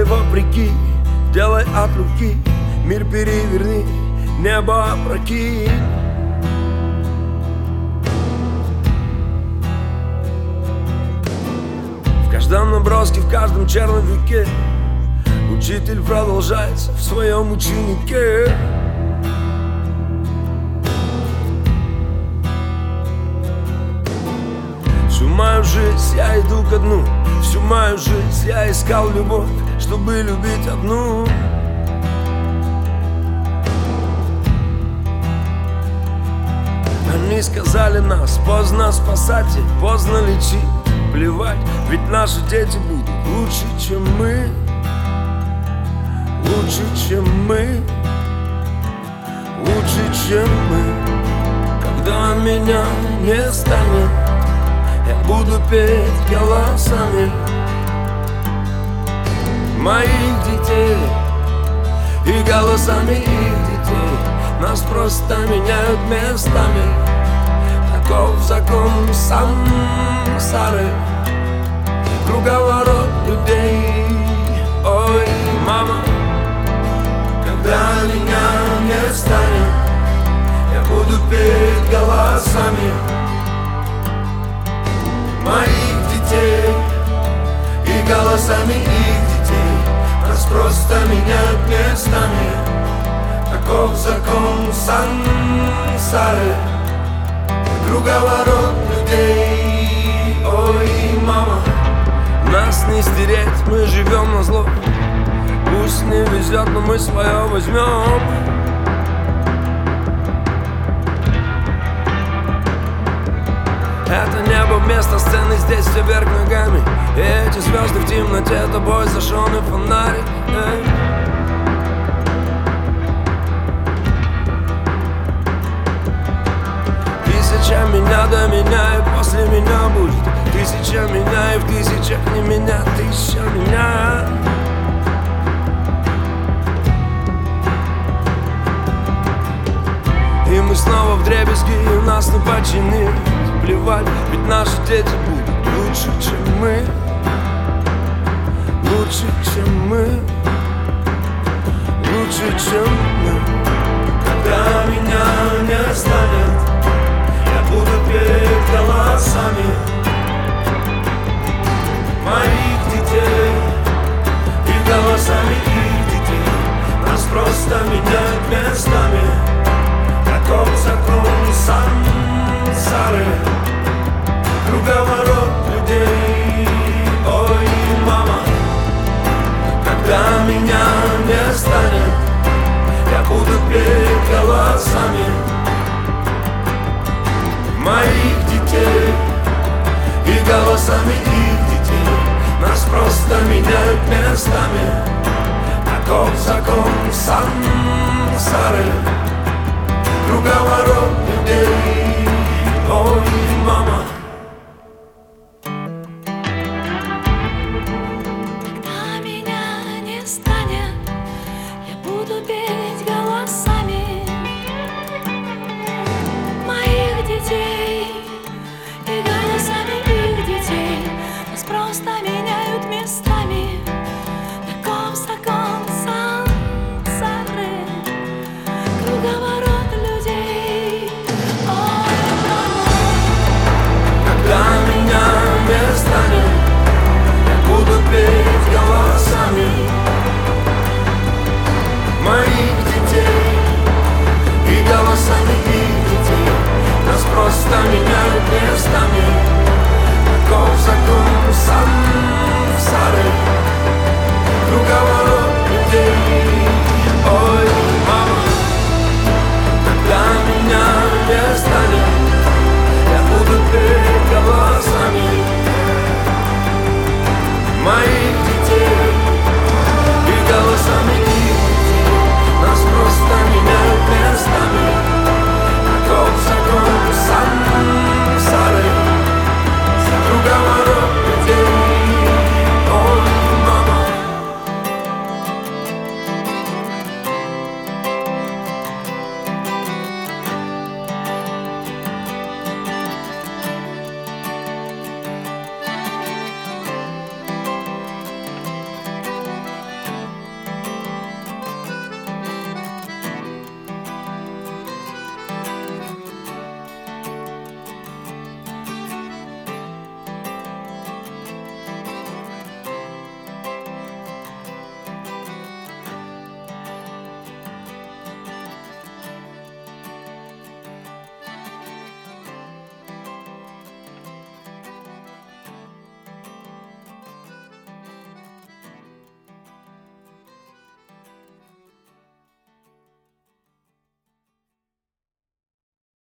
Делай вопреки, делай от руки, мир переверни, небо опрокинь. В каждом наброске, в каждом черновике учитель продолжается в своем ученике. Всю мою жизнь я иду ко дну, всю мою жизнь я искал любовь, чтобы любить одну. Они сказали нас, поздно спасать и поздно лечить. Плевать, ведь наши дети будут лучше, чем мы. Лучше, чем мы. Лучше, чем мы. Когда меня не станет, я буду петь голосами моих детей и голосами их детей. Нас просто меняют местами. Таков закон сансары, круговорот людей. Ой, мама, когда меня не станет, я буду петь голосами моих детей и голосами их детей. Нас просто меняют местами. Таков закон сансары, круговорот людей. Ой, мама, нас не стереть, мы живем на зло. Пусть не везет, но мы свое возьмем. Это небо вместо сцены, здесь все вверх ногами. И эти звезды в темноте, тобой зажженный фонарик. Тысяча меня до меня, и после меня будет тысяча меня, и в тысячах не меня, тысяча меня. И мы снова вдребезги, и нас не починить. Плевать, ведь наши дети будут лучше, чем мы. Лучше, чем мы. Лучше, чем мы. Когда меня не станет, я буду петь голосами моих детей и голосами их детей. Нас просто меняют местами. Таков закон сансары, круговорот людей. Ой, мама, когда меня не станет, я буду петь голосами моих детей и голосами их детей. Нас просто меняют местами. Таков закон сансары, круговорот людей. Ой, мама. Когда меня не станет, я буду петь голосами моих детей и голосами их детей. Нас просто меняют местами. Таков закон сансары, круговорот людей. Ой, мама. Когда меня не станет, я буду петь голосами моих детей и голосами их детей. Нас просто меняют местами. Таков закон сансары, круговорот